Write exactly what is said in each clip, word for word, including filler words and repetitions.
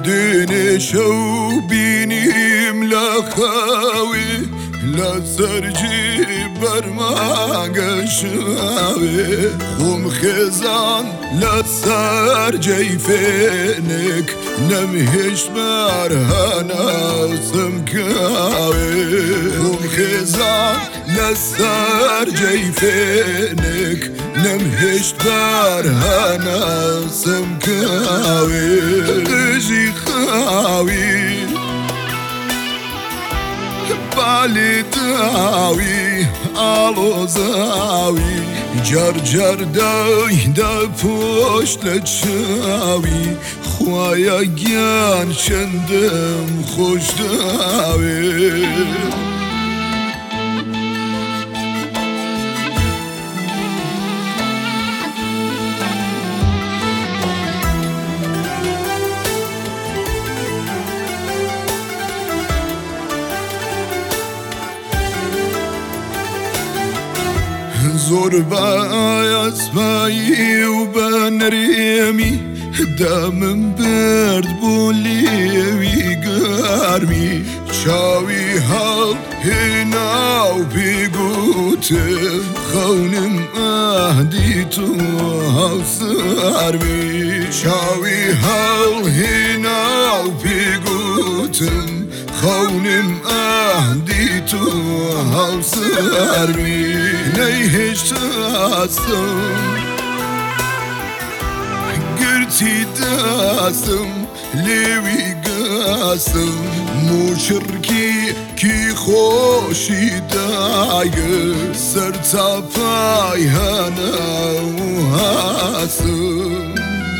دين شو بينيم لخاوي لسرجي برماغ شاوي خوم خزان لسرجي فينك نمهش برهانا سمكاوي خوم خزان لسرجي فينك نمهش برهانا سمكاوي تجي خاوي بالي داوي آلو زاوي جر جر داي دا پشت لچاوي خوايا گیان شندم خوش داوي زور باسمایی و بنرمی دمم برد بولیوی گرمی چاوی حال هناو بگوته خونم اهدی تو هاوسرمی چاوی حال هناو بگوتم خونم اهدی تو هاوسرمی نيهش تاسم قرتي داسم ليوي قاسم مو شركي كي خوشي داير سرتا باي هنا وهاسم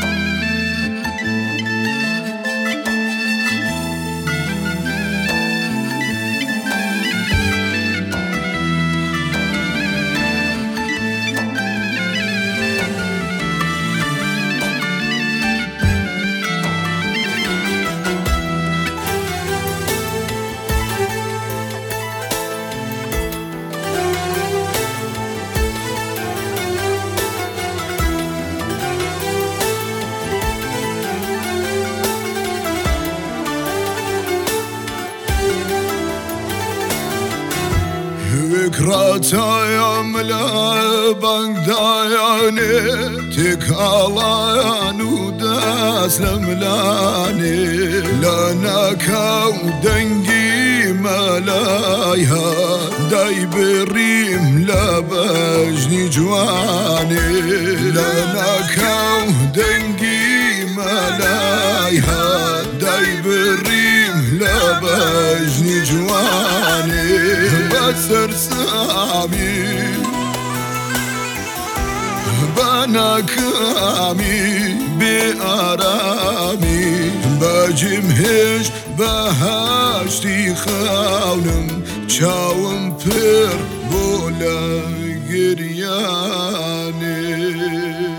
فكرة يملا بغداياني تكالايان وداس لملاني لنا كاو دنجي ملايها داي بريم لبجني جواني لنا كاو دنجي ملايها داي بريم لبجني جواني بسر سامي بنا كامي بآرامي بجمهش بهاشتي خاونم چاوم پر بولا گریاني